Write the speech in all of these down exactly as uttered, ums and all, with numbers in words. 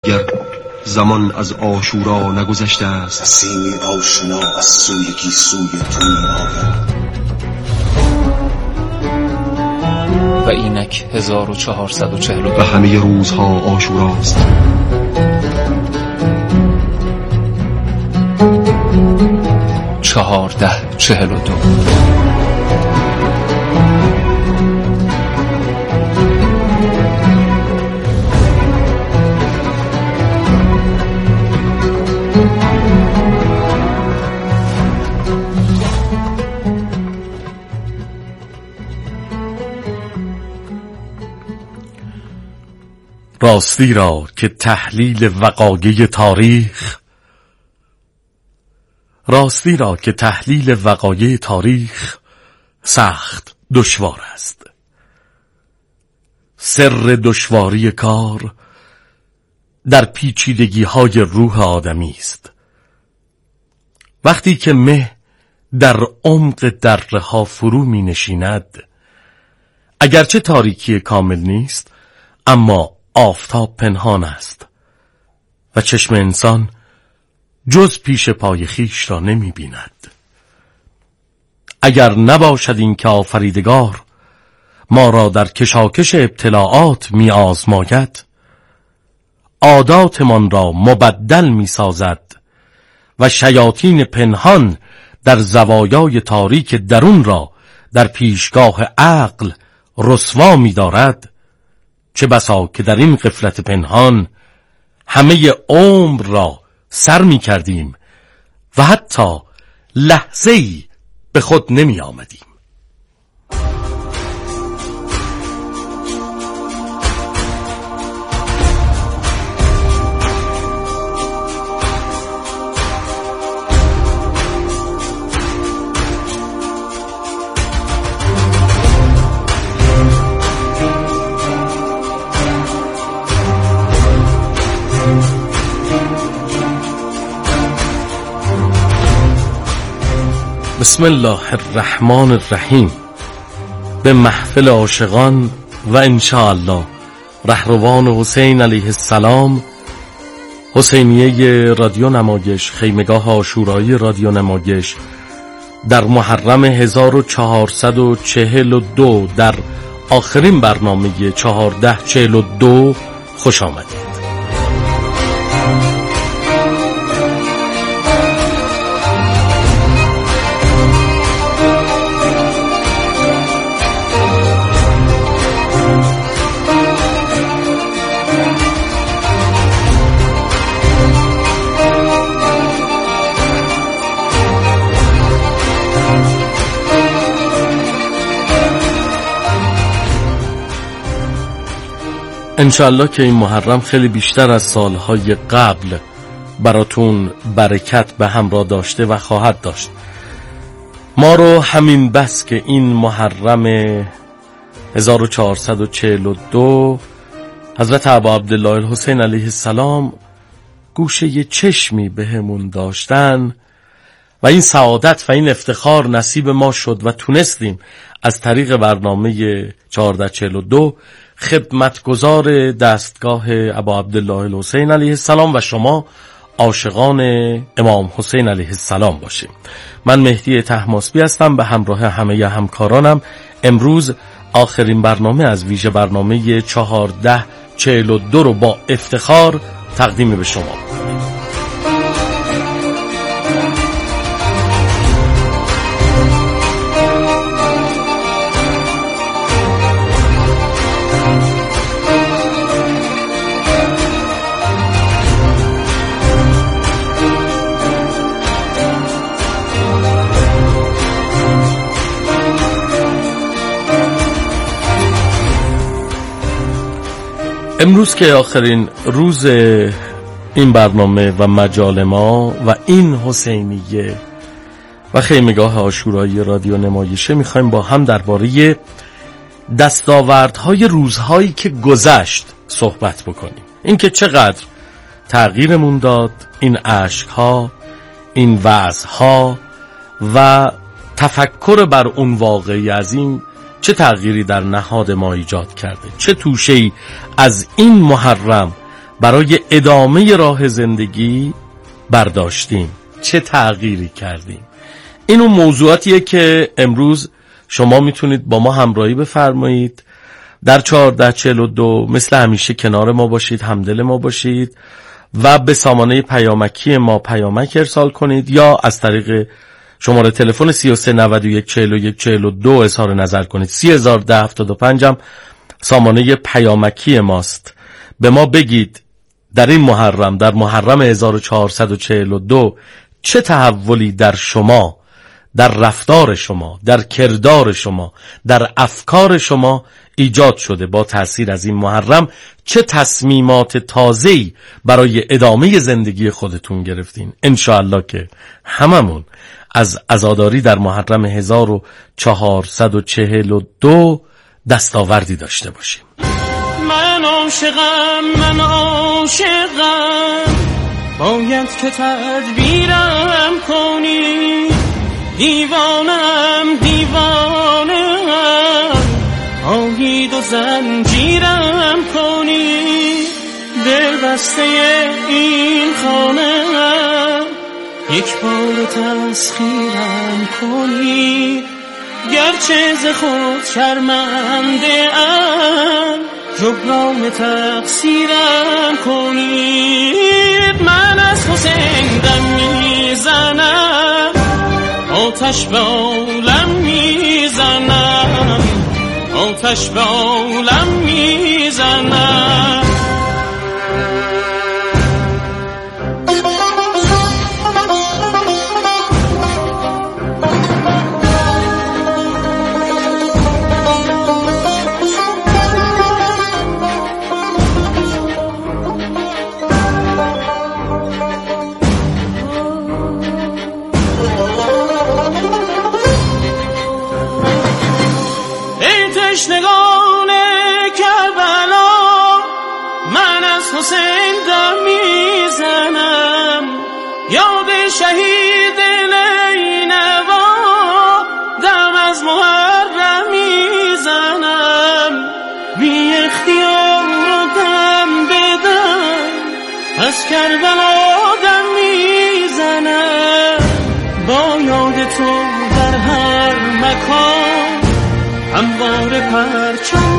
گر زمان از عاشورا نگذشته است. نسیمی آشنا از سوی گیسوی تو می‌آید. و اینک هزار و چهارصد و چهل و دو و همه روزها عاشوراست. چهارده چهل و دو. راستی را که تحلیل وقایع تاریخ راستی را که تحلیل وقایع تاریخ سخت دشوار است. سر دشواری کار در پیچیدگی های روح آدمی است. وقتی که مه در عمق دره ها فرو می نشیند، اگرچه تاریکی کامل نیست، اما آفتاب پنهان است و چشم انسان جز پیش پای خیش را نمی بیند. اگر نباشد این که آفریدگار ما را در کشاکش ابتلاعات می آزماید، عاداتمان را مبدل می سازد و شیاطین پنهان در زوایای تاریک درون را در پیشگاه عقل رسوا می دارد، چه بسا که در این غفلت پنهان همه عمر را سر می کردیم و حتی لحظه‌ای به خود نمی آمدیم. بسم الله الرحمن الرحیم. به محفل عاشقان و انشاءالله رهروان حسین علیه السلام، حسینیه رادیو نمایش، خیمگاه عاشورایی رادیو نمایش، در محرم هزار و چهارصد و چهل و دو در آخرین برنامه چهارده چهل و دو خوش آمدید. انشالله که این محرم خیلی بیشتر از سالهای قبل براتون برکت به همراه داشته و خواهد داشت. ما رو همین بس که این محرم هزار و چهارصد و چهل و دو حضرت ابا عبدالله الحسین علیه السلام گوشه چشمی بهمون داشتن و این سعادت و این افتخار نصیب ما شد و تونستیم از طریق برنامه چهارده چهل و دو خدمتگزار دستگاه ابا عبدالله الحسین علیه السلام و شما عاشقان امام حسین علیه السلام باشیم. من مهدی طهماسبی هستم، به همراه همه همکارانم امروز آخرین برنامه از ویژه برنامه چهارده چهل و دو رو با افتخار تقدیم به شما. امروز که آخرین روز این برنامه و مجال ما و این حسینیه و خیمگاه عاشورایی رادیو نمایشه میخوایم با هم درباره دستاوردهای روزهایی که گذشت صحبت بکنیم. این که چقدر تغییرمون داد این عشقها، این وعظها و تفکر بر اون واقعی عظیم چه تغییری در نهاد ما ایجاد کرده، چه توشه‌ای از این محرم برای ادامه راه زندگی برداشتیم؟ چه تغییری کردیم؟ این اون موضوعاتیه که امروز شما میتونید با ما همراهی بفرمایید. در چهارده چهل و دو مثل همیشه کنار ما باشید، همدل ما باشید و به سامانه پیامکی ما پیامک ارسال کنید یا از طریق شماره تلفن سی و سه نود و یک چهل و یک چهل و دو اظهار نظر کنید. سی هزار و ده هفتاد و پنج هم سامانه پیامکی ماست. به ما بگید در این محرم، در محرم هزار و چهارصد و چهل و دو چه تحولی در شما، در رفتار شما، در کردار شما، در افکار شما ایجاد شده. با تأثیر از این محرم چه تصمیمات تازه‌ای برای ادامه زندگی خودتون گرفتین؟ انشاءالله که هممون از عزاداری در محرم هزار و چهارصد و چهل و دو دستاوردی داشته باشیم. من عاشقم، من عاشقم، باید که تدبیرم کنی. دیوانم دیوانم، آهید و زنجیرم کنی. دل بسته این خانه یک بار تسخیرم کنی. گرچه ز خود شرمنده ام، جبران تقصیرم کنی. من از حسین دم میزنم، آتش به عالم میزنم، آتش به عالم میزنم. تشنگان کربلا، من از حسین دم میزنم. یاد شهید نینوا، دم از محرم میزنم. بی اختیار دم بدم، از کربلا دم میزنم. با یاد تو در هر مکان هموار پرچم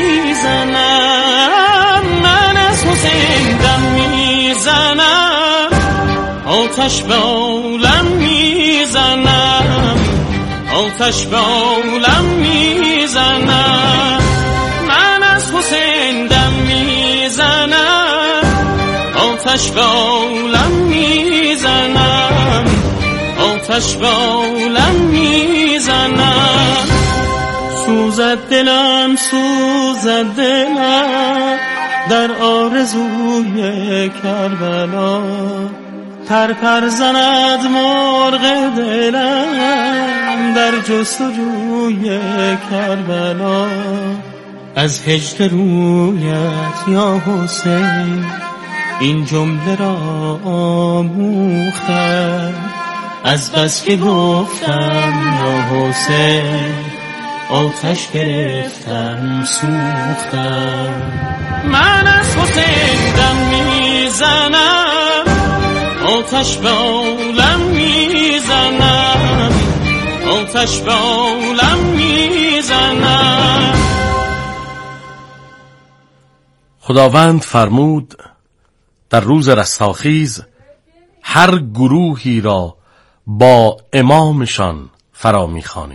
میزنم. من از حسین دم میزنم، آتش به عالم میزنم، آتش به عالم میزنم. من از حسین دم میزنم، آتش به عالم میزنم، آتش به عالم میزنم. سوزد دلم سوزد دلم در آرزوی کربلا. پر پر زند مرغ دلم در جستجوی کربلا. از هجر رویت یا حسین این جمله را آموختم. از بس که گفتم یا حسین آتش گرفتم سوختم. من از حسین دم میزنم، آتش به عالم میزنم، آتش به عالم میزنم. خداوند فرمود در روز رستاخیز هر گروهی را با امامشان فرا میخوانیم.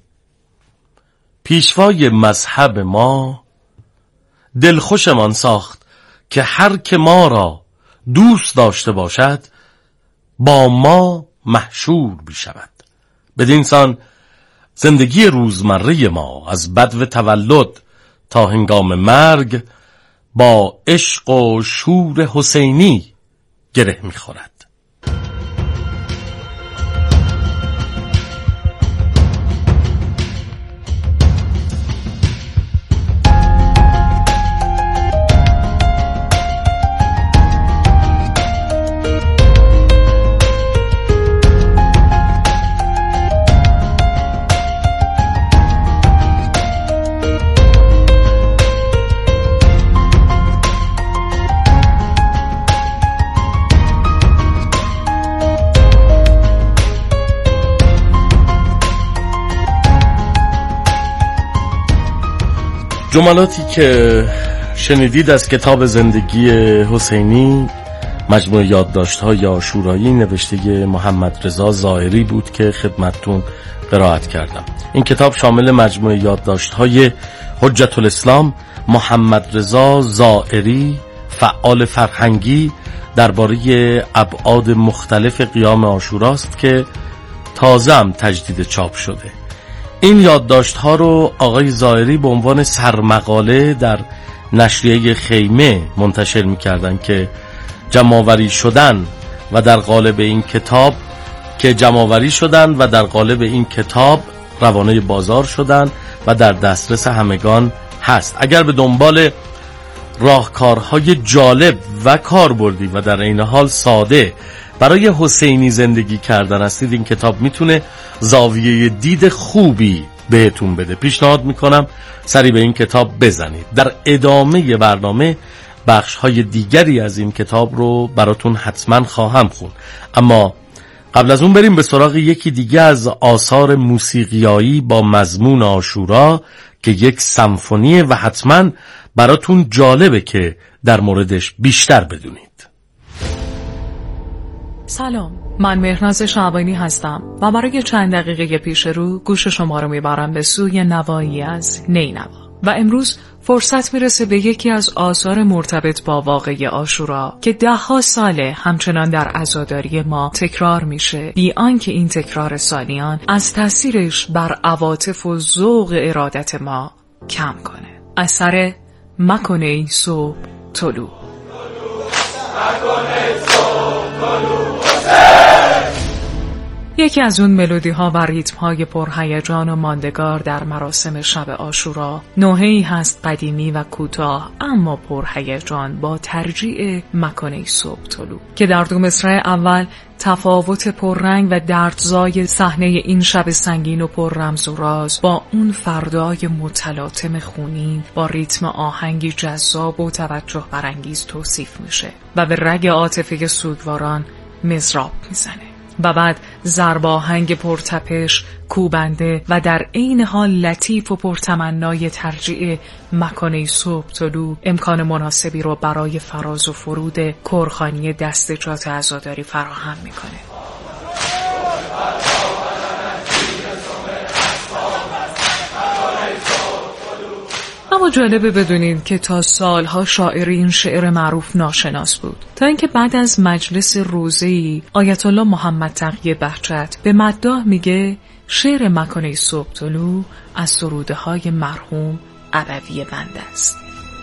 پیشوای مذهب ما دلخوشمان ساخت که هر که ما را دوست داشته باشد با ما محشور بشود. بدین سان زندگی روزمره ما از بدو تولد تا هنگام مرگ با عشق و شور حسینی گره می‌خورد. جملاتی که شنیدید از کتاب زندگی حسینی، مجموعه یادداشت‌های عاشورایی نوشته محمد رضا زائری بود که خدمتتون قرائت کردم. این کتاب شامل مجموعه یادداشت‌های حجت الاسلام محمد رضا زائری، فعال فرهنگی، درباره ابعاد مختلف قیام عاشوراست که تازه هم تجدید چاپ شده. این یادداشت‌ها رو آقای زائری به عنوان سرمقاله در نشریه خیمه منتشر می‌کردن که جمع‌آوری شدن و در قالب این کتاب که جمع‌آوری شدن و در قالب این کتاب روانه بازار شدن و در دسترس همگان هست. اگر به دنبال راهکارهای جالب و کاربردی و در عین حال ساده برای حسینی زندگی کردن هستید، این کتاب میتونه زاویه دید خوبی بهتون بده. پیشنهاد میکنم سری به این کتاب بزنید. در ادامه برنامه بخش‌های دیگری از این کتاب رو براتون حتما خواهم خوند، اما قبل از اون بریم به سراغ یکی دیگه از آثار موسیقیایی با مضمون عاشورا که یک سمفونیه و حتما براتون جالبه که در موردش بیشتر بدونید. سلام، من مهرناز شعبانی هستم و برای چند دقیقه پیش رو گوش شما رو میبرم به سوی نوایی از نینوا و امروز فرصت میرسه به یکی از آثار مرتبط با واقعه عاشورا که ده ها ساله همچنان در عزاداری ما تکرار میشه، بی آنکه این تکرار سالیان از تاثیرش بر عواطف و ذوق ارادت ما کم کنه. اثر مکنه ای صبح طلوع. یکی از اون ملودی ها و ریتم های پرهیجان و ماندگار در مراسم شب عاشورا، نوحه‌ای هست قدیمی و کوتاه اما پرهیجان با ترجیع مکنه صبح طلوع که در دو مصرع اول تفاوت پررنگ و دردزای صحنه این شب سنگین و پر رمز و راز با اون فردای متلاطم خونین با ریتم آهنگی جذاب و توجه برانگیز توصیف میشه و به رگ عاطفه سوگواران مضراب میزنه و بعد ضرب آهنگ پرتپش، کوبنده و در عین حال لطیف و پرتمنای ترجیع مکانه صبح طلوع امکان مناسبی رو برای فراز و فرود کورخانی دستجات عزاداری فراهم میکنه. اما جالبه بدونید که تا سالها شاعر این شعر معروف ناشناس بود، تا اینکه بعد از مجلس روزه‌ای آیت الله محمد تقی بهجت به مداح میگه شعر مکانه صبح طلوع از سروده های مرحوم ابوی بنده است.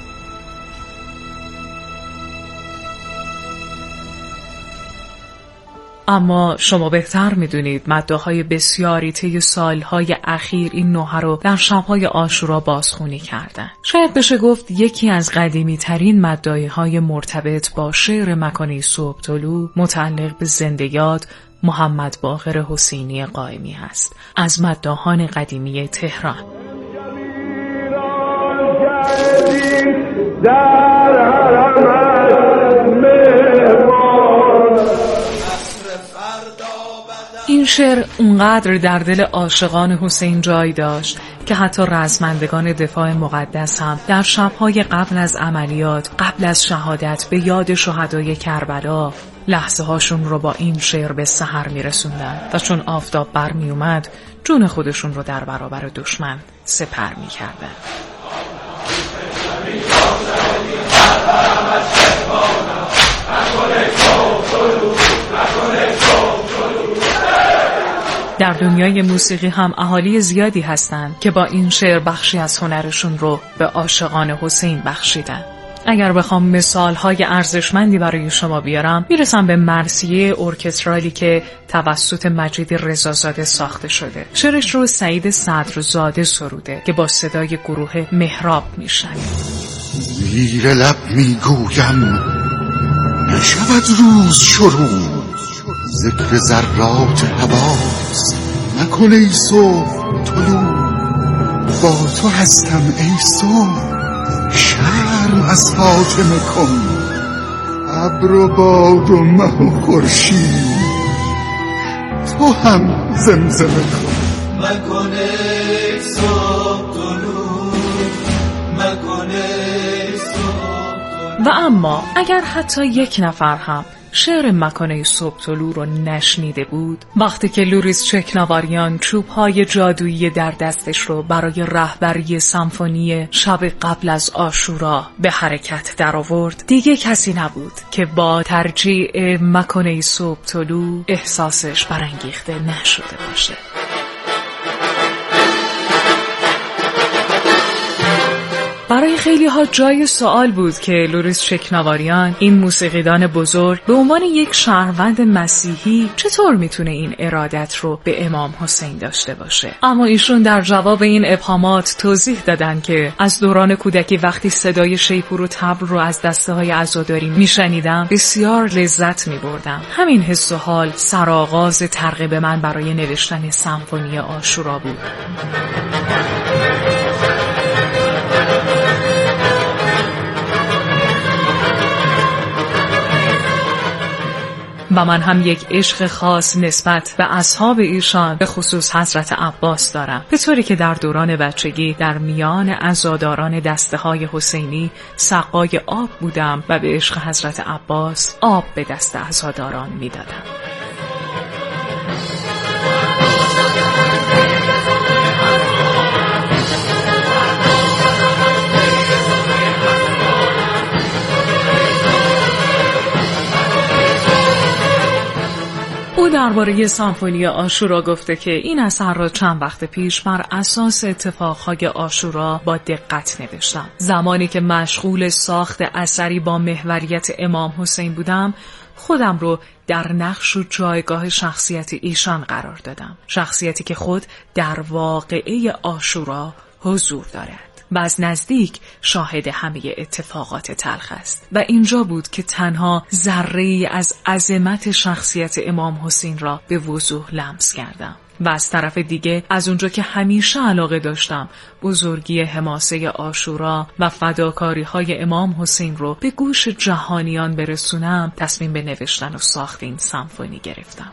اما شما بهتر میدونید مداح‌های بسیاری طی سالهای اخیر این نوحه رو در شب‌های عاشورا بازخوانی کردن. شاید بشه گفت یکی از قدیمی ترین مداح‌های مرتبط با شعر مکانه صبح طلوع متعلق به زنده یاد محمد باقر حسینی قائمی هست از مداحان قدیمی تهران. این شعر اونقدر در دل عاشقان حسین جای داشت که حتی رزمندگان دفاع مقدس هم در شب‌های قبل از عملیات، قبل از شهادت به یاد شهدای کربلا لحظه هاشون رو با این شعر به سحر میرسوندن و چون آفتاب بر می اومد جون خودشون رو در برابر دشمن سپر می کردن. در دنیای موسیقی هم اهالی زیادی هستند که با این شعر بخشی از هنرشون رو به عاشقان حسین بخشیدن. اگر بخوام مثالهای ارزشمندی برای شما بیارم، میرسم به مرثیه ارکسترالی که توسط مجید رضازاده ساخته شده. شعرش رو سعید صدرزاده سروده که با صدای گروه محراب میشنویم. زیر لب میگویم نشود روز شروع، ذکر ذرات حواس نکن ای صبح طلوع. با تو هستم ای صبح، شرم از فاطمه کن. ابر و باد و مه و خورشید تو هم زمزمه کن. مکن ای صبح طلوع، و اما اگر حتی یک نفر هم شعر مکانه صبح طلوع رو نشنیده بود، وقتی که لوریس چکناواریان چوب‌های جادویی در دستش رو برای رهبری سمفونی شب قبل از عاشورا به حرکت در آورد، دیگه کسی نبود که با ترجیع مکانه صبح طلوع احساسش برانگیخته نشده باشه. برای خیلی ها جای سوال بود که لوریس چکناواریان، این موسیقیدان بزرگ، به عنوان یک شهروند مسیحی چطور میتونه این ارادت رو به امام حسین داشته باشه. اما ایشون در جواب این ابهامات توضیح دادن که از دوران کودکی وقتی صدای شیپور و طبل رو از دسته های عزاداری میشنیدم بسیار لذت میبردم. همین حس و حال سرآغاز ترغیب من برای نوشتن سمفونی عاشورا بود. و من هم یک عشق خاص نسبت به اصحاب ایشان، به خصوص حضرت عباس دارم، به طوری که در دوران بچگی در میان عزاداران دسته های حسینی سقای آب بودم و به عشق حضرت عباس آب به دست عزاداران می دادم. او درباره سمفونی عاشورا گفته که این اثر را چند وقت پیش بر اساس اتفاقهای عاشورا با دقت نوشتم. زمانی که مشغول ساخت اثری با محوریت امام حسین بودم، خودم رو در نقش و جایگاه شخصیت ایشان قرار دادم. شخصیتی که خود در واقعه عاشورا حضور دارد و از نزدیک شاهد همه اتفاقات تلخ است. و اینجا بود که تنها ذره‌ای از عظمت شخصیت امام حسین را به وضوح لمس کردم. و از طرف دیگه از اونجا که همیشه علاقه داشتم بزرگی حماسه عاشورا و فداکاری‌های امام حسین رو به گوش جهانیان برسونم، تصمیم به نوشتن و ساخت این سمفونی گرفتم.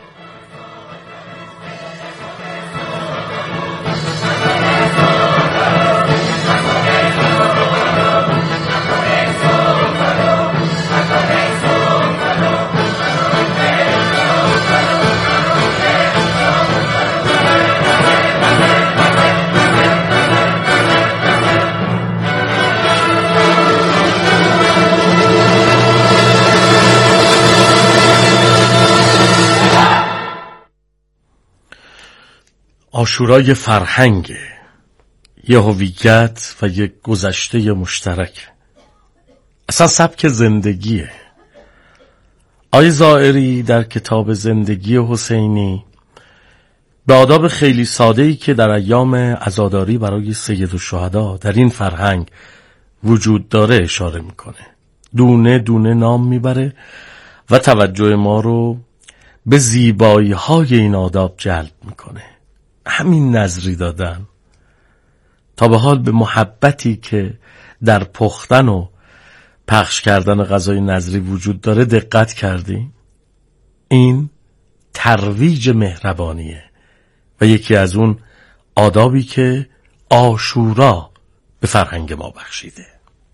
عاشورای فرهنگ، یه هویت و یک گذشته مشترک، اصلا سبک زندگیه. آقای زائری در کتاب زندگی حسینی به آداب خیلی ساده‌ای که در ایام عزاداری برای سید الشهدا در این فرهنگ وجود داره اشاره میکنه. دونه دونه نام میبره و توجه ما رو به زیبایی های این آداب جلب میکنه. همین نظری دادن تا به حال به محبتی که در پختن و پخش کردن غذای نظری وجود داره دقت کردی؟ این ترویج مهربانیه و یکی از اون آدابی که عاشورا به فرهنگ ما بخشیده.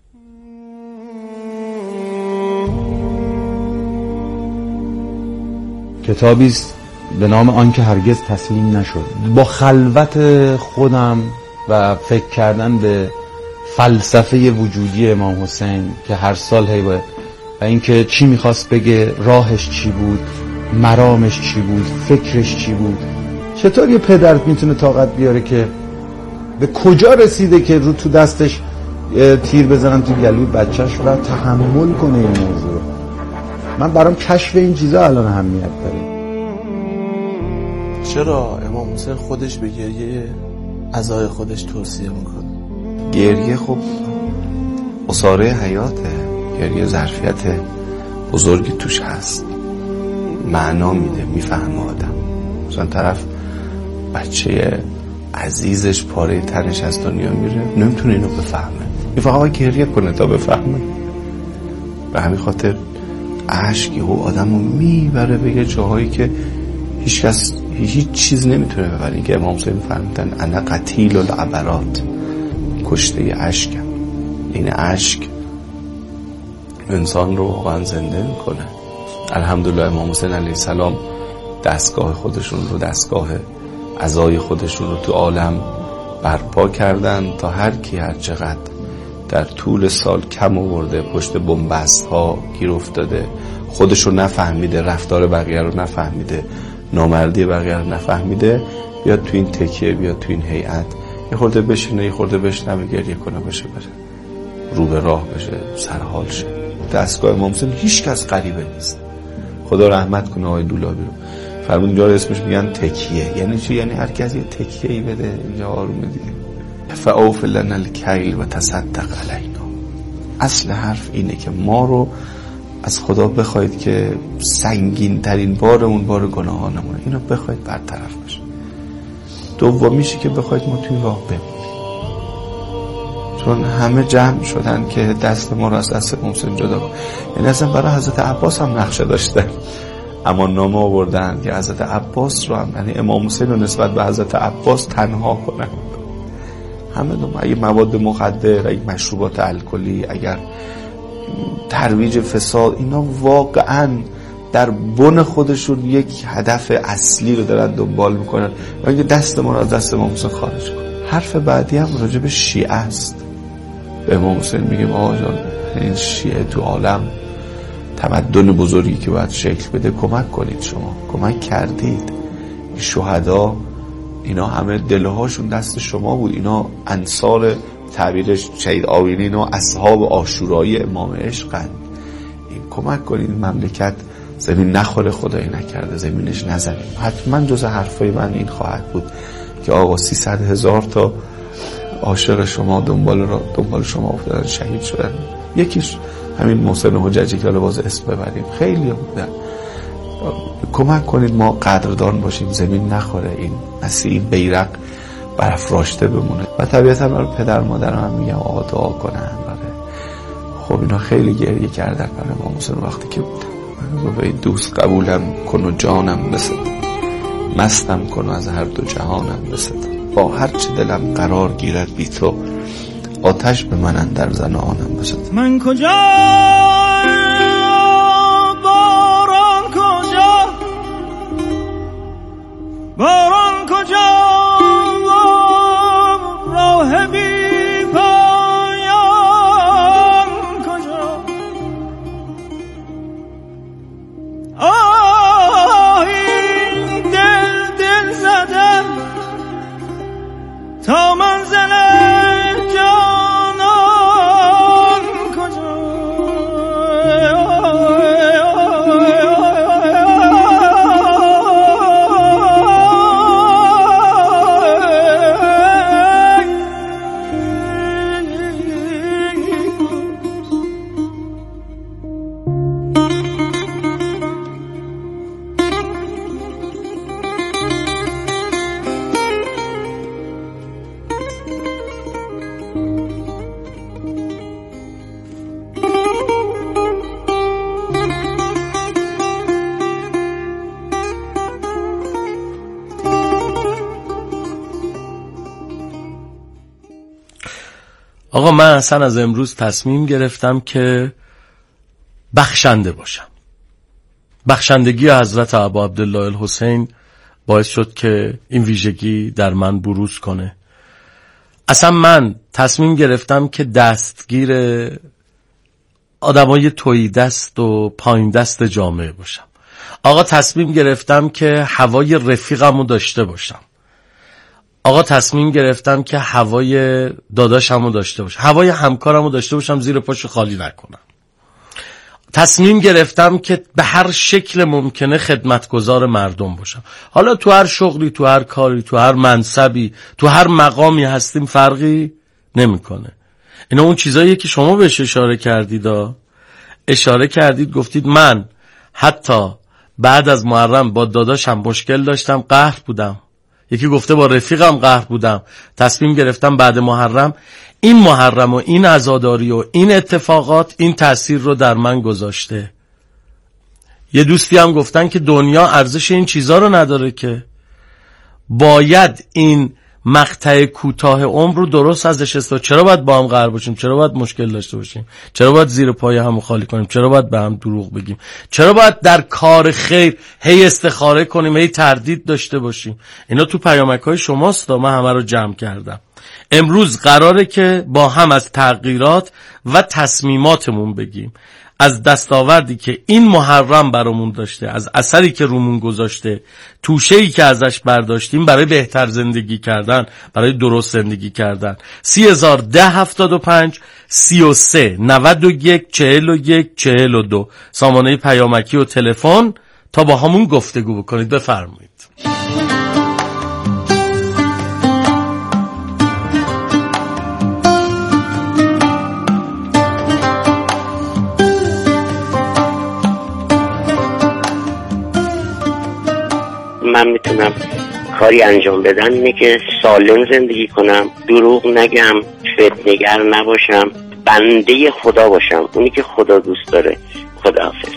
کتابی است به نام آن که هرگز تسلیم نشد. با خلوت خودم و فکر کردن به فلسفه وجودی امام حسین که هر سال هی و اینکه چی میخواست بگه، راهش چی بود، مرامش چی بود، فکرش چی بود، چطور یه پدر میتونه طاقت بیاره که به کجا رسیده که رو تو دستش تیر بزنن تو گلوی بچهش و تحمل کنه این موضوع. من برام کشف این چیزا الان اهمیت داره. چرا امام حسین خودش به گریه عزای خودش توصیه میکنه؟ گریه خب اصاره حیاته، گریه ظرفیت بزرگی توش هست، معنا میده، میفهمه آدم. مثلا طرف بچه عزیزش پاره تنش از دنیا میره، نمیتونه اینو بفهمه، میفهمه گریه کنه تا بفهمه. به همین خاطر عشقی و آدمو میبره به یه جاهایی که هیچ کس هیچ چیز نمیتونه ببره. که امام حسین فرمودن انا قتیل العبرات، کشته عشقم. این عشق انسان رو واقعا زنده میکنه. الحمدلله امام حسین علیه السلام دستگاه خودشون رو، دستگاه عزای خودشون رو تو عالم برپا کردن تا هر کی هر چقدر در طول سال کم آورده، پشت بنبست ها گیر افتاده، خودش رو نفهمیده، رفتار بقیه رو نفهمیده، نامردی بقیه رو نفهمیده، بیاد تو این تکیه، بیاد تو این هیئت، یه خورده بشینه، یه خورده بشنوه، گریه کنه، بشه بره رو به راه بشه، سرحال شه. دستگاه امام حسین هیچ کس غریبه نیست. خدا رحمت کنه آقای دولابی رو. فرمود اینجا رو اسمش میگن تکیه. یعنی چی؟ یعنی هر کسی یه تکیه‌ای بده اینجا آرومه دیگه. فاوف لنا الکیل و تصدق علینا. اصل حرف اینه که ما رو از خدا بخواید که سنگین ترین بارمون بار گناهانمونه، اینو بخواید برطرف بشه. دومیشه که بخواید ما توی راه بمونیم، چون همه جمع شدن که دست ما رو از دست امام حسین جدا کنن. یعنی اصلا برای حضرت عباس هم نقشه داشتن، اما نامه آوردن که حضرت عباس رو هم، یعنی امام حسین رو نسبت به حضرت عباس تنها کنن. همه دو، اگه مواد مخدر، اگه مشروبات الکلی، اگر ترویج فساد، اینا واقعا در بن خودشون یک هدف اصلی رو دارن دنبال میکنن و اگه دست ما رو از دست امام حسین خارج کن. حرف بعدی هم راجع به شیعه است. به امام حسین میگیم آقا جان، این شیعه تو عالم تمدن بزرگی که باید شکل بده، کمک کنید، شما کمک کردید. این شهدا، اینا همه دلهاشون دست شما بود، اینا انصار تعبیرش شهید آوینین و اصحاب عاشورایی امام عشقند. این کمک کنید مملکت زمین نخوره، خدای نکرده زمینش نزنیم. حتما جز حرفای من این خواهد بود که آقا سیصد هزار تا عاشق شما دنبال را دنبال شما افتادن، شهید شدن. یکیش همین محسن حججی که باز اسم ببریم، خیلی بودن. کمک کنید ما قدردان باشیم، زمین نخوره، این مسیح بیرق برافراشته بمونه. و طبیعتا برای پدر مادرم هم میگم آقا دعا کنن. خب اینا خیلی گریه کردن برای امام حسین وقتی که بودن. به دوست قبولم کن و جانم بسد، مستم کن و از هر دو جهانم بسد، با هر چه دلم قرار گیرد بی تو، آتش به من اندر زن آنم بسد. من کجا باران کجا، باران کجا، راه بی پایان کجا، آه این دل دل زدم تا منزل جانان کجا. آقا من اصلا از امروز تصمیم گرفتم که بخشنده باشم. بخشندگی حضرت ابا عبدالله الحسین باعث شد که این ویژگی در من بروز کنه. اصلا من تصمیم گرفتم که دستگیر آدمای تویی دست و پایین دست جامعه باشم. آقا تصمیم گرفتم که هوای رفیقمو داشته باشم. آقا تصمیم گرفتم که هوای داداشمو داشته باشم، هوای همکارمو داشته باشم، زیر پاشو خالی نکنم. تصمیم گرفتم که به هر شکل ممکنه خدمتگزار مردم باشم. حالا تو هر شغلی، تو هر کاری، تو هر منصبی، تو هر مقامی هستیم فرقی نمیکنه. اینا اون چیزاییه که شما بهش اشاره کردید. اشاره کردید گفتید من حتی بعد از محرم با داداشم مشکل داشتم، قهر بودم. یکی گفته با رفیقم قهر بودم. تصمیم گرفتم بعد محرم این محرم و این عزاداری و این اتفاقات این تأثیر رو در من گذاشته. یه دوستی هم گفتن که دنیا ارزش این چیزا رو نداره، که باید این مقطع کوتاه عمر رو درست ازش استفاده. چرا باید با هم قرار باشیم؟ چرا باید مشکل داشته باشیم؟ چرا باید زیر پای هم خالی کنیم؟ چرا باید به هم دروغ بگیم؟ چرا باید در کار خیر هی استخاره کنیم، هی تردید داشته باشیم؟ اینا تو پیامک‌های شماست، من همه رو جمع کردم. امروز قراره که با هم از تغییرات و تصمیماتمون بگیم، از دستاوردی که این محرم برامون داشته، از اثری که رومون گذاشته، توشه‌ای که ازش برداشتیم برای بهتر زندگی کردن، برای درست زندگی کردن. سی هزار ده هفتاد و پنج سی و سه نود و یک چهل و یک چهل و دو سامانه پیامکی و تلفن تا با همون گفتگو بکنید. بفرمایید. من میتونم کاری انجام بدم اینه که سالم زندگی کنم، دروغ نگم، فتنه‌گر نباشم، بنده خدا باشم، اونی که خدا دوست داره. خداحافظ.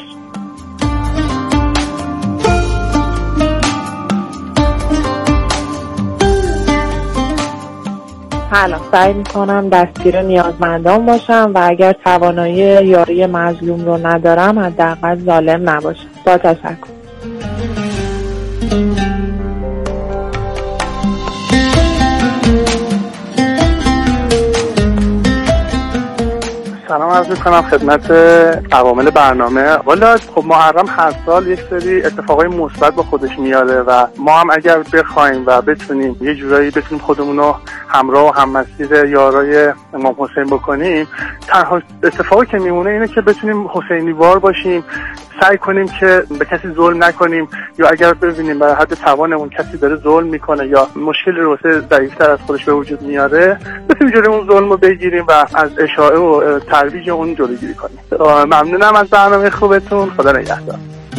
حالا سعی میکنم دستگیر نیازمندان باشم و اگر توانایی یاری مظلوم رو ندارم حداقل ظالم نباشم. با تشکر. سلام عرض می‌کنم خدمت عوامل برنامه. والا خب محرم هر سال یک سری اتفاقای مثبت با خودش میاره و ما هم اگر بخوایم و بتونیم یه جورایی بتونیم خودمون رو همراه و هم‌مسیر یارای امام حسین بکنیم، تنها اتفاقی که میمونه اینه که بتونیم حسینی وار باشیم، سعی کنیم که به کسی ظلم نکنیم، یا اگر ببینیم به حد توانمون کسی داره ظلم میکنه یا مشکلی رو واسه ضعیف‌تر از خودش به وجود میاره، بتونیم جلوی اون ظلم رو بگیریم و از اشاعه و ترویج اون جلوگیری کنیم. ممنونم از برنامه خوبتون. خدا نگهدار.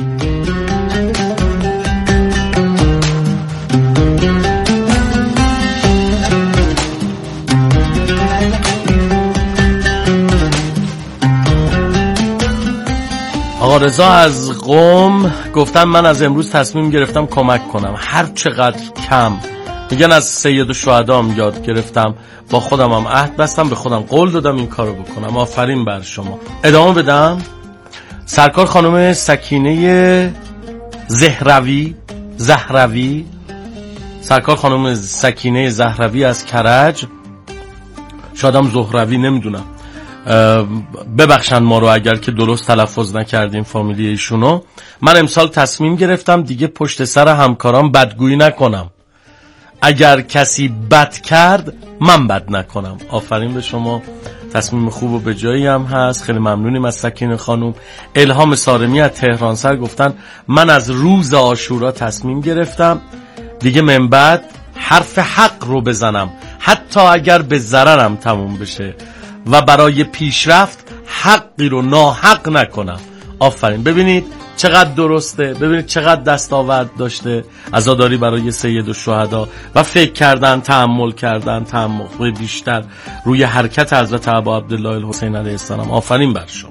آقا رضا از قم گفتم من از امروز تصمیم گرفتم کمک کنم هر چقدر کم. میگن از سید الشهدام یاد گرفتم، با خودم هم عهد بستم، به خودم قول دادم این کارو بکنم. آفرین بر شما. ادامه بدم. سرکار خانم سکینه زهروی زهروی سرکار خانم سکینه زهروی از کرج، شادم زهروی، نمیدونم، ببخشن ما رو اگر که درست تلفظ نکردیم فامیلی ایشونو. من امسال تصمیم گرفتم دیگه پشت سر همکارام بدگویی نکنم. اگر کسی بد کرد من بد نکنم. آفرین به شما. تصمیم خوب و به جایی هم هست. خیلی ممنونیم از سکینه خانم. الهام سارمی از تهران سر گفتن من از روز عاشورا تصمیم گرفتم دیگه من بعد حرف حق رو بزنم، حتی اگر به ضررم تموم بشه، و برای پیشرفت حقی رو ناحق نکنم. آفرین. ببینید چقدر درسته، ببینید چقدر دستاورد داشته عزاداری برای سید الشهدا و فکر کردن، تأمل کردن، تأمل بیشتر روی حرکت حضرت ابا عبدالله الحسین علیه السلام. آفرین بر شما.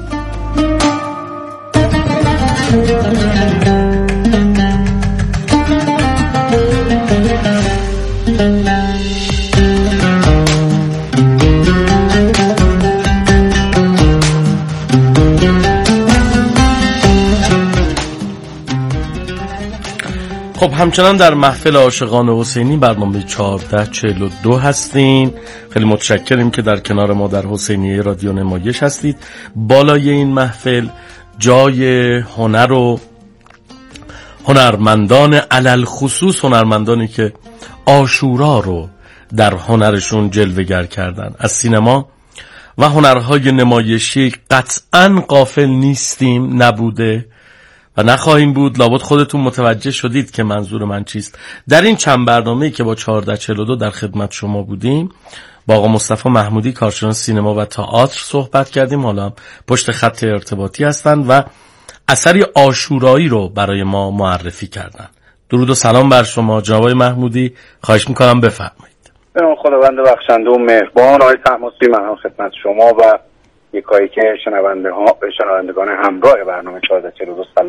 خب همچنان در محفل عاشقان حسینی برنامه چهارده چهل و دو هستین. خیلی متشکریم که در کنار ما در حسینیه رادیو نمایش هستید. بالای این محفل جای هنر و هنرمندان، علل خصوص هنرمندانی که عاشورا رو در هنرشون جلوه‌گر کردن، از سینما و هنرهای نمایشی قطعاً غافل نیستیم، نبوده و نخواهیم بود. لابد خودتون متوجه شدید که منظور من چیست. در این چند برنامه‌ای که با چهارده چهل و دو در خدمت شما بودیم با آقا مصطفی محمودی کارشناس سینما و تئاتر صحبت کردیم. حالا هم پشت خط ارتباطی هستن و اثری عاشورایی رو برای ما معرفی کردن. درود و سلام بر شما جناب محمودی. خواهش می‌کنم بفرمایید. خداوند بخشنده و مهربان. آقای طهماسبی، من خدمت شما و یکایی که شنونده ها شنوندگان همراه برنامه چهارده چهل و دو